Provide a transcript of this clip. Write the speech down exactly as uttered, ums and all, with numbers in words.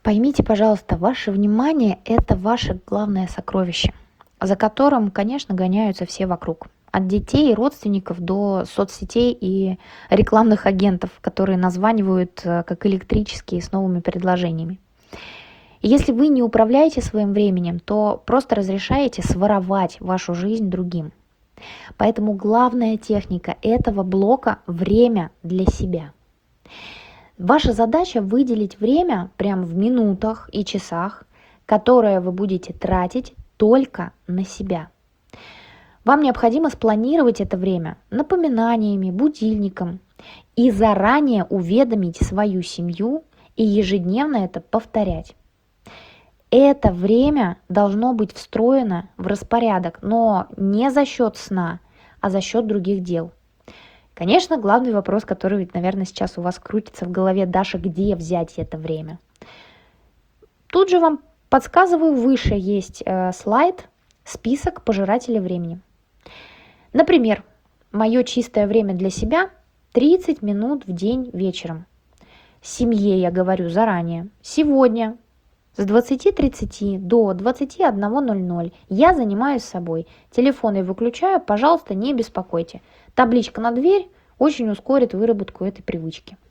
Поймите, пожалуйста, ваше внимание– это ваше главное сокровище, за которым, конечно, гоняются все вокруг. От детей и родственников до соцсетей и рекламных агентов, которые названивают э, как электрические с новыми предложениями. И если вы не управляете своим временем, то просто разрешаете своровать вашу жизнь другим. Поэтому главная техника этого блока– время для себя. Ваша задача выделить время прямо в минутах и часах, которое вы будете тратить только на себя. Вам необходимо спланировать это время напоминаниями, будильником и заранее уведомить свою семью и ежедневно это повторять. Это время должно быть встроено в распорядок, но не за счет сна, а за счет других дел. Конечно, главный вопрос, который, наверное, сейчас у вас крутится в голове: Даша, где взять это время? Тут же вам подсказываю, выше есть э, слайд «Список пожирателей времени». Например, мое чистое время для себя– тридцать минут в день вечером. Семье я говорю заранее: сегодня с двадцати тридцати до двадцати одного ноль ноль я занимаюсь собой. Телефон я выключаю, пожалуйста, не беспокойте. Табличка на дверь очень ускорит выработку этой привычки.